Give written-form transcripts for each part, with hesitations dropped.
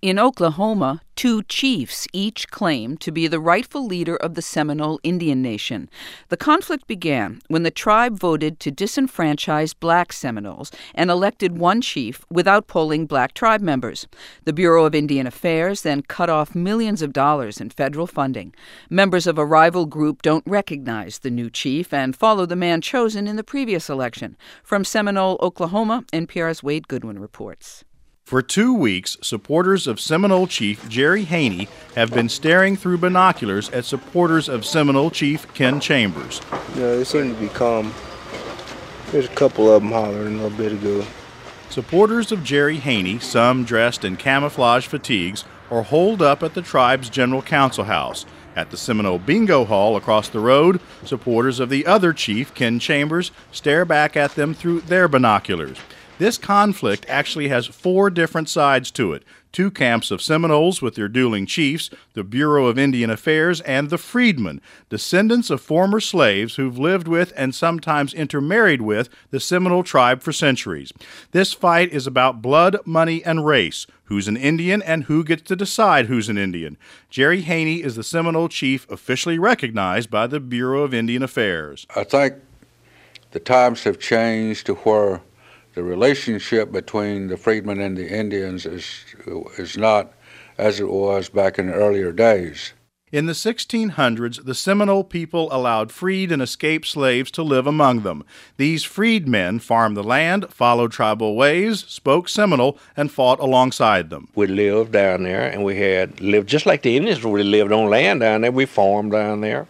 In Oklahoma, two chiefs each claim to be the rightful leader of the Seminole Indian Nation. The conflict began when the tribe voted to disenfranchise black Seminoles and elected one chief without polling black tribe members. The Bureau of Indian Affairs then cut off millions of dollars in federal funding. Members of a rival group don't recognize the new chief and follow the man chosen in the previous election. From Seminole, Oklahoma, NPR's Wade Goodwin reports. For 2 weeks, supporters of Seminole Chief Jerry Haney have been staring through binoculars at supporters of Seminole Chief Ken Chambers. They seem to be calm. There's a couple of them hollering a little bit ago. Supporters of Jerry Haney, some dressed in camouflage fatigues, are holed up at the tribe's general council house. At the Seminole Bingo Hall across the road, supporters of the other chief, Ken Chambers, stare back at them through their binoculars. This conflict actually has 4 different sides to it. 2 camps of Seminoles with their dueling chiefs, the Bureau of Indian Affairs, and the freedmen, descendants of former slaves who've lived with and sometimes intermarried with the Seminole tribe for centuries. This fight is about blood, money, and race. Who's an Indian and who gets to decide who's an Indian. Jerry Haney is the Seminole chief officially recognized by the Bureau of Indian Affairs. I think the times have changed to where the relationship between the freedmen and the Indians is not as it was back in the earlier days. In the 1600s, the Seminole people allowed freed and escaped slaves to live among them. These freedmen farmed the land, followed tribal ways, spoke Seminole, and fought alongside them. We lived down there, and we had lived just like the Indians. We lived on land down there. We farmed down there.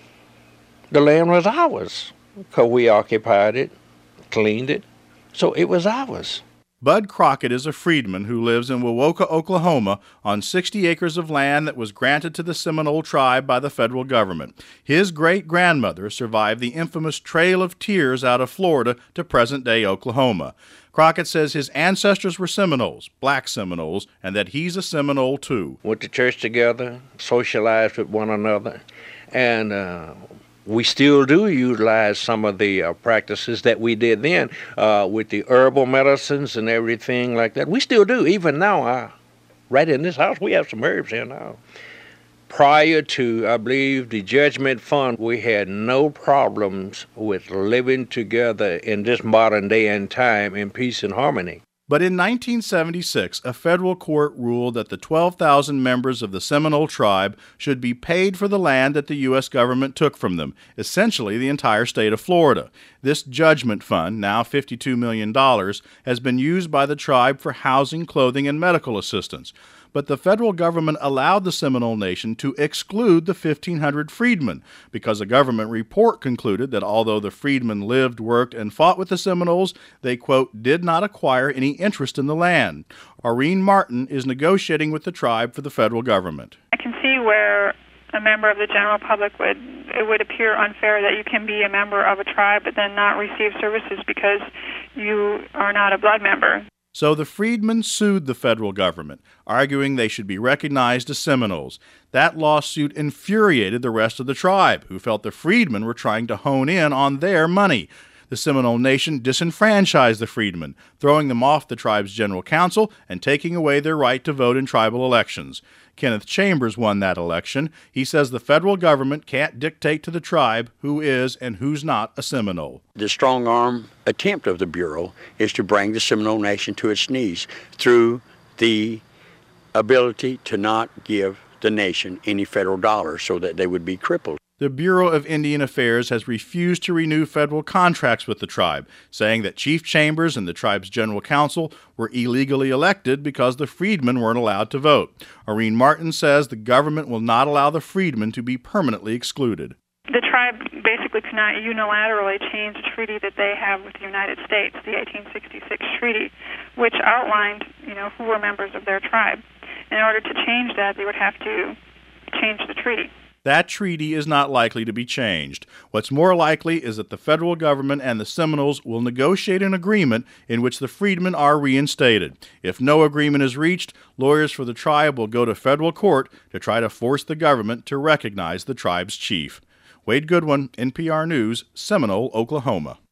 The land was ours because we occupied it, cleaned it. So it was ours. Bud Crockett is a freedman who lives in Wewoka, Oklahoma, on 60 acres of land that was granted to the Seminole tribe by the federal government. His great-grandmother survived the infamous Trail of Tears out of Florida to present-day Oklahoma. Crockett says his ancestors were Seminoles, black Seminoles, and that he's a Seminole too. Went to church together, socialized with one another, and we still do utilize some of the practices that we did then with the herbal medicines and everything like that. We still do. Even now, right in this house, we have some herbs here now. Prior to, I believe, the Judgment Fund, we had no problems with living together in this modern day and time in peace and harmony. But in 1976, a federal court ruled that the 12,000 members of the Seminole tribe should be paid for the land that the U.S. government took from them, essentially the entire state of Florida. This judgment fund, now $52 million, has been used by the tribe for housing, clothing, and medical assistance. But the federal government allowed the Seminole Nation to exclude the 1,500 freedmen because a government report concluded that although the freedmen lived, worked, and fought with the Seminoles, they, quote, did not acquire any interest in the land. Aureen Martin is negotiating with the tribe for the federal government. I can see where a member of the general public it would appear unfair that you can be a member of a tribe but then not receive services because you are not a blood member. So the freedmen sued the federal government, arguing they should be recognized as Seminoles. That lawsuit infuriated the rest of the tribe, who felt the freedmen were trying to hone in on their money. The Seminole Nation disenfranchised the freedmen, throwing them off the tribe's general council and taking away their right to vote in tribal elections. Kenneth Chambers won that election. He says the federal government can't dictate to the tribe who is and who's not a Seminole. The strong-arm attempt of the Bureau is to bring the Seminole Nation to its knees through the ability to not give the nation any federal dollars so that they would be crippled. The Bureau of Indian Affairs has refused to renew federal contracts with the tribe, saying that Chief Chambers and the tribe's general council were illegally elected because the freedmen weren't allowed to vote. Aureen Martin says the government will not allow the freedmen to be permanently excluded. The tribe basically cannot unilaterally change the treaty that they have with the United States, the 1866 treaty, which outlined, who were members of their tribe. In order to change that, they would have to change the treaty. That treaty is not likely to be changed. What's more likely is that the federal government and the Seminoles will negotiate an agreement in which the freedmen are reinstated. If no agreement is reached, lawyers for the tribe will go to federal court to try to force the government to recognize the tribe's chief. Wade Goodwin, NPR News, Seminole, Oklahoma.